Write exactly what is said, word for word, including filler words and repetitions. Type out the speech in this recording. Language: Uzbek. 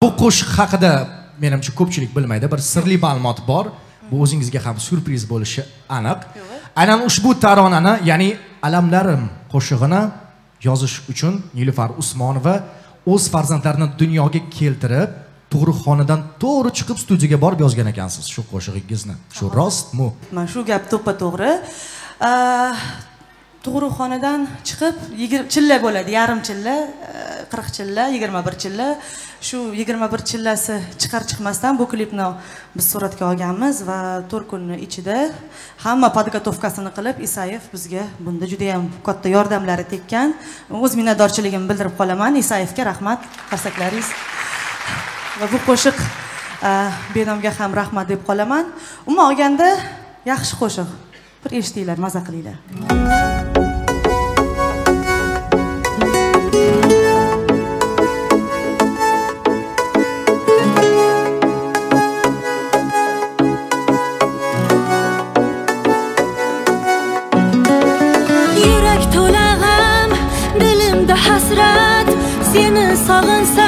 bu qo'shiq haqida menimcha ko'pchilik bilmaydi. Bir sirli ma'lumot bor. Bu o'zingizga ham surpriz bo'lishi aniq. Aynan ushbu taronani, ya'ni Alamlarim qo'shig'ini yozish uchun Nilufar Usmonova o'z farzandlarini dunyoga keltirib, tug'ruqxonadan to'g'ri chiqib studiyaga borib yozgan ekansiz shu qo'shig'ingizni. Shu rostmi? Mana shu gap to'ppa-to'g'ri. Tug'ruqxonadan chiqib, chilla bo'ladi, yarim chilla, qirq chilla, yigirma bir chilla. Shu yigirma bir chillasi chiqar chiqmasdan bu klipni biz suratga olganmiz va to'rt kunning ichida hamma podgotovkasini qilib, Isayev bizga bunda juda ham katta yordamlari tekkan. O'z minnatdorchiligimni bildirib qolaman. Isayevga rahmat, qarsaklaringiz. Va bu qo'shiq benomga ham rahmat deb qolaman. Umuman olganda yaxshi qo'shiq. Bir eshitinglar, maza qilinglar. Yurak to'la g'am, dilimda hasrat, seni sog'insam